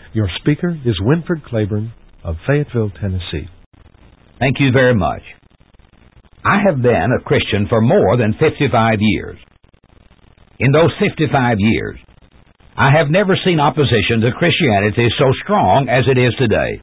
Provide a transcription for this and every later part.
Your speaker is Winford Claiborne of Fayetteville, Tennessee. Thank you very much. I have been a Christian for more than 55 years. In those 55 years, I have never seen opposition to Christianity so strong as it is today.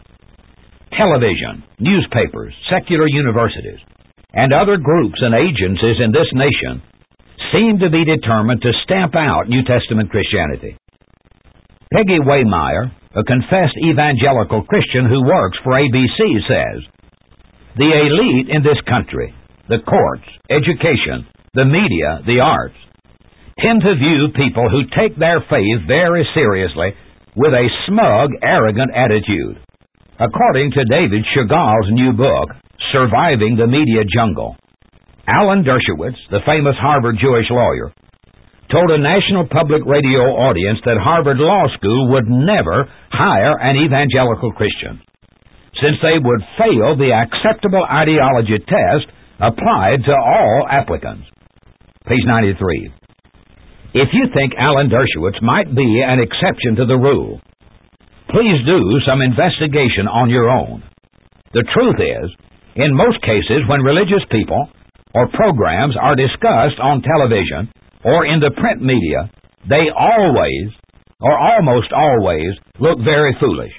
Television, newspapers, secular universities, and other groups and agencies in this nation seem to be determined to stamp out New Testament Christianity. Peggy Waymeyer, a confessed evangelical Christian who works for ABC, says, "The elite in this country, the courts, education, the media, the arts, tend to view people who take their faith very seriously with a smug, arrogant attitude." According to David Chagall's new book, Surviving the Media Jungle, Alan Dershowitz, the famous Harvard Jewish lawyer, told a national public radio audience that Harvard Law School would never hire an evangelical Christian, since they would fail the acceptable ideology test applied to all applicants. Page 93. If you think Alan Dershowitz might be an exception to the rule, please do some investigation on your own. The truth is, in most cases when religious people or programs are discussed on television or in the print media, they always, or almost always, look very foolish.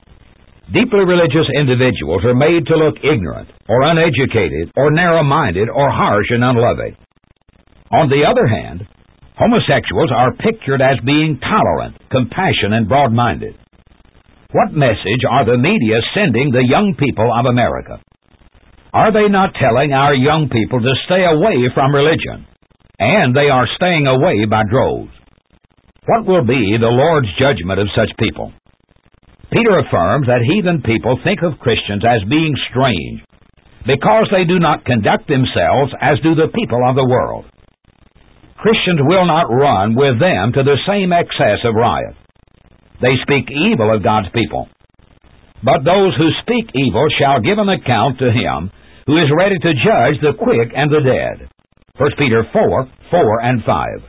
Deeply religious individuals are made to look ignorant or uneducated or narrow-minded or harsh and unloving. On the other hand, homosexuals are pictured as being tolerant, compassionate, and broad-minded. What message are the media sending the young people of America? Are they not telling our young people to stay away from religion? And they are staying away by droves. What will be the Lord's judgment of such people? Peter affirms that heathen people think of Christians as being strange because they do not conduct themselves as do the people of the world. Christians will not run with them to the same excess of riot. They speak evil of God's people. But those who speak evil shall give an account to him who is ready to judge the quick and the dead. 1 Peter 4:4 and 5.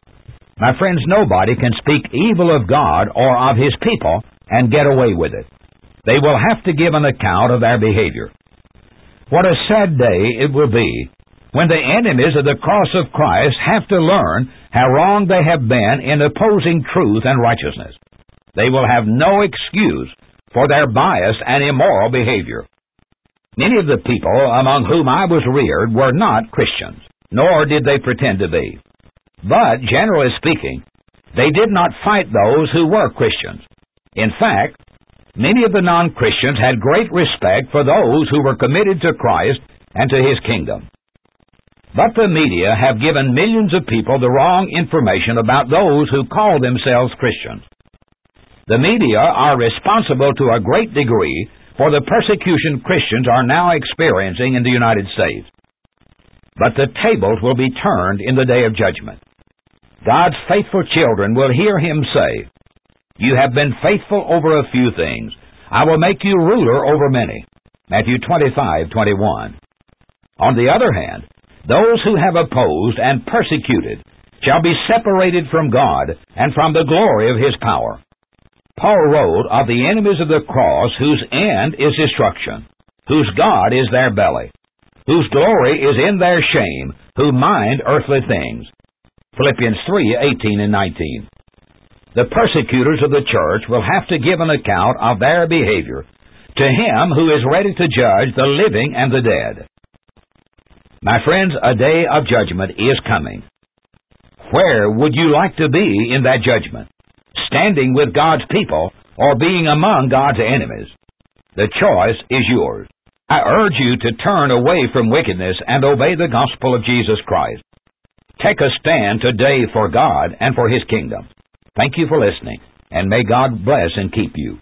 My friends, nobody can speak evil of God or of his people and get away with it. They will have to give an account of their behavior. What a sad day it will be when the enemies of the cross of Christ have to learn how wrong they have been in opposing truth and righteousness. They will have no excuse for their bias and immoral behavior. Many of the people among whom I was reared were not Christians, nor did they pretend to be. But, generally speaking, they did not fight those who were Christians. In fact, many of the non-Christians had great respect for those who were committed to Christ and to his kingdom. But the media have given millions of people the wrong information about those who call themselves Christians. The media are responsible to a great degree for the persecution Christians are now experiencing in the United States. But the tables will be turned in the day of judgment. God's faithful children will hear him say, "You have been faithful over a few things. I will make you ruler over many." Matthew 25:21. On the other hand, those who have opposed and persecuted shall be separated from God and from the glory of his power. Paul wrote of the enemies of the cross whose end is destruction, whose God is their belly, whose glory is in their shame, who mind earthly things. Philippians 3:18 and 19. The persecutors of the church will have to give an account of their behavior to him who is ready to judge the living and the dead. My friends, a day of judgment is coming. Where would you like to be in that judgment? Standing with God's people or being among God's enemies? The choice is yours. I urge you to turn away from wickedness and obey the gospel of Jesus Christ. Take a stand today for God and for his kingdom. Thank you for listening, and may God bless and keep you.